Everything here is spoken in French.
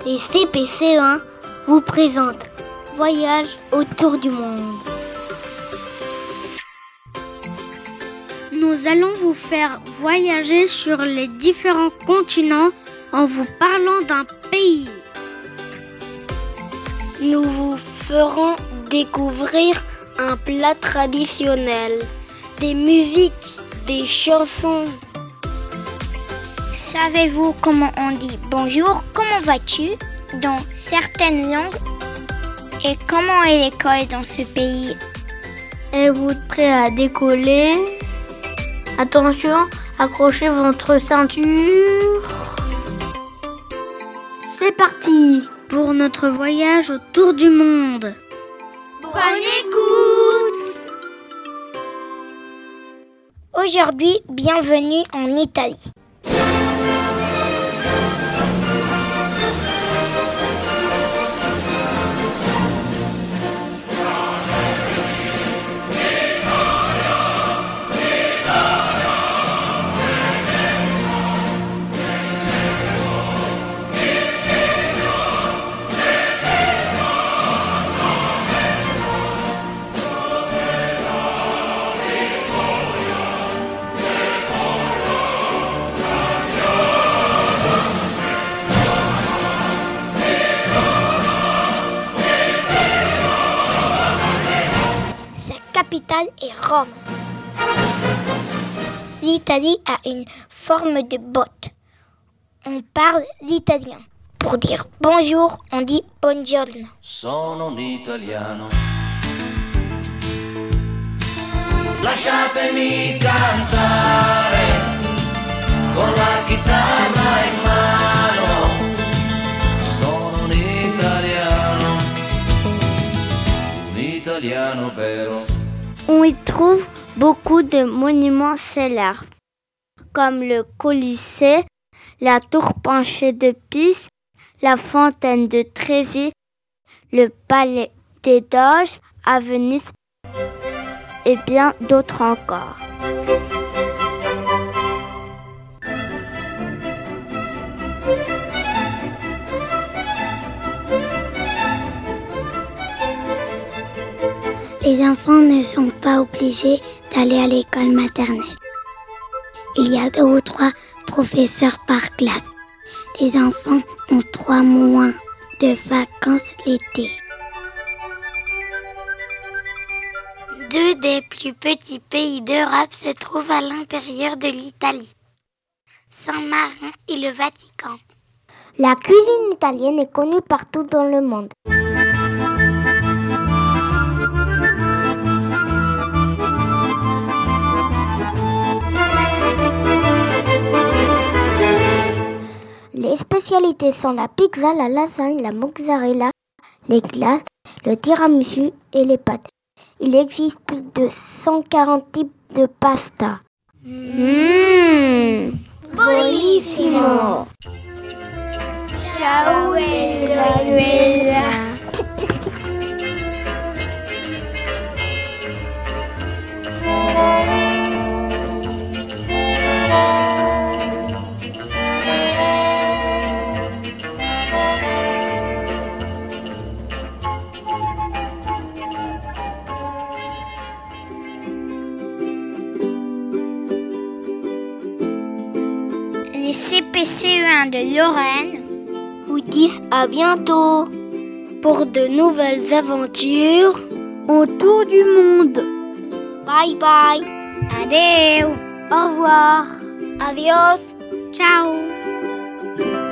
Les CPCE1 vous présentent Voyage autour du monde. Nous allons vous faire voyager sur les différents continents en vous parlant d'un pays. Nous vous ferons découvrir un plat traditionnel, des musiques, des chansons. Savez-vous comment on dit bonjour, comment vas-tu dans certaines langues? Et comment est l'école dans ce pays? Êtes-vous prêt à décoller? Attention, accrochez votre ceinture. C'est parti pour notre voyage autour du monde. Bonne écoute! Aujourd'hui, bienvenue en Italie. Capitale est Rome. L'Italie a une forme de botte. On parle l'italien. Pour dire bonjour, on dit buongiorno. Sono un italiano. Lasciatemi cantare con la chitarra in mano. Sono un italiano vero. On y trouve beaucoup de monuments célèbres, comme le Colisée, la tour penchée de Pise, la fontaine de Trévi, le palais des Doges à Venise et bien d'autres encore. Les enfants ne sont pas obligés d'aller à l'école maternelle. Il y a 2 ou 3 professeurs par classe. Les enfants ont 3 mois de vacances l'été. 2 des plus petits pays d'Europe se trouvent à l'intérieur de l'Italie. Saint-Marin et le Vatican. La cuisine italienne est connue partout dans le monde. Les spécialités sont la pizza, la lasagne, la mozzarella, les glaces, le tiramisu et les pâtes. Il existe plus de 140 types de pasta. Buonissimo! Ciao, Ella. Les CPCE1 de Lorraine vous disent à bientôt pour de nouvelles aventures autour du monde. Bye bye. Adeu. Au revoir. Adios. Ciao.